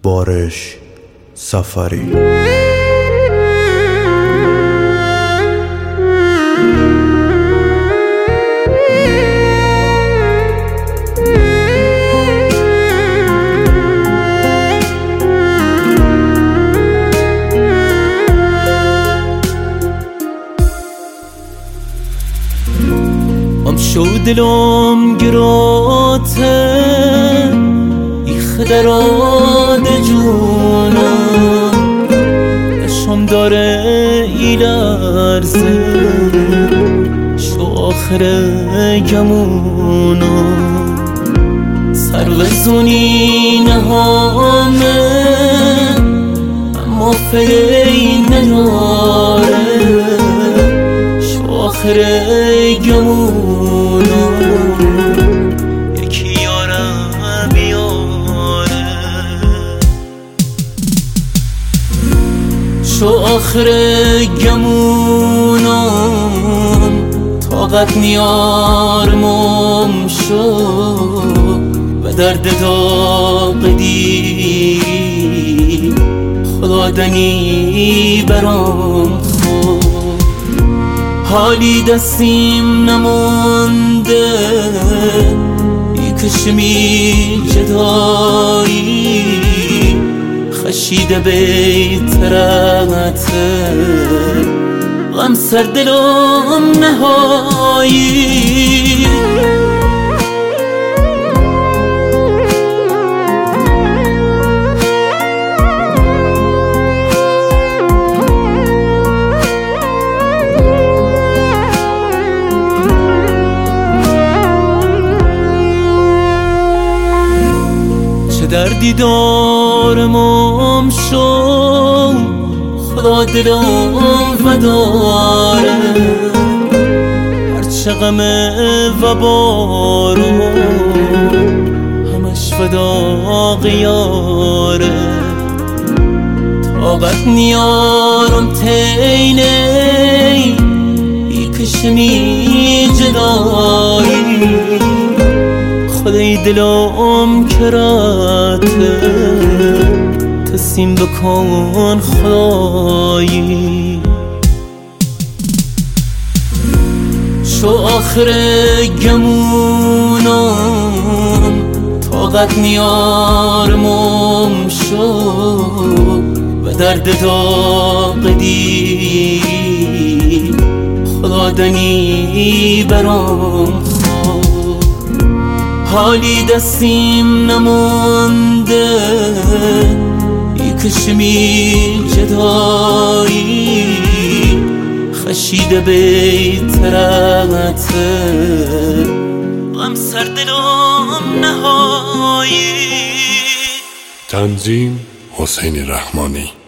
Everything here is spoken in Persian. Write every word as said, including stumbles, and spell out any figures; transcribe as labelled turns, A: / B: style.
A: بارش سفری.
B: ام شو دلم گراته ای خدراد جونم، نشم داره ای لرزه شو آخر گمونم، سر وزونی نهامه اما فی نداره شو آخر گمونم، یکی یارم بیاره شو آخر گمونم، طاقت نیارمم شو و درد داغ دی خدا دنی برام خود، حالی دستیم نمونده ای کشمی جدایی، خشیده بیترته غم سر دلم نهایی. دردی دارم شو خدا دلم فداره، هرچه غمه و بارم همش فدا غیاره، طاقت نیارم تینه ای کشمی جدایی، خدای دلم کراته تسلیم بکن خدایی، شو آخر گمونم طاقت نیارمم شو و درد داغ دی خدا دنی برام خود، حالی دستیم نمونده ای کشمی جدایی، خشیده بیترته غم سر دلم نهایی.
A: تنظیم حسین رحمانی.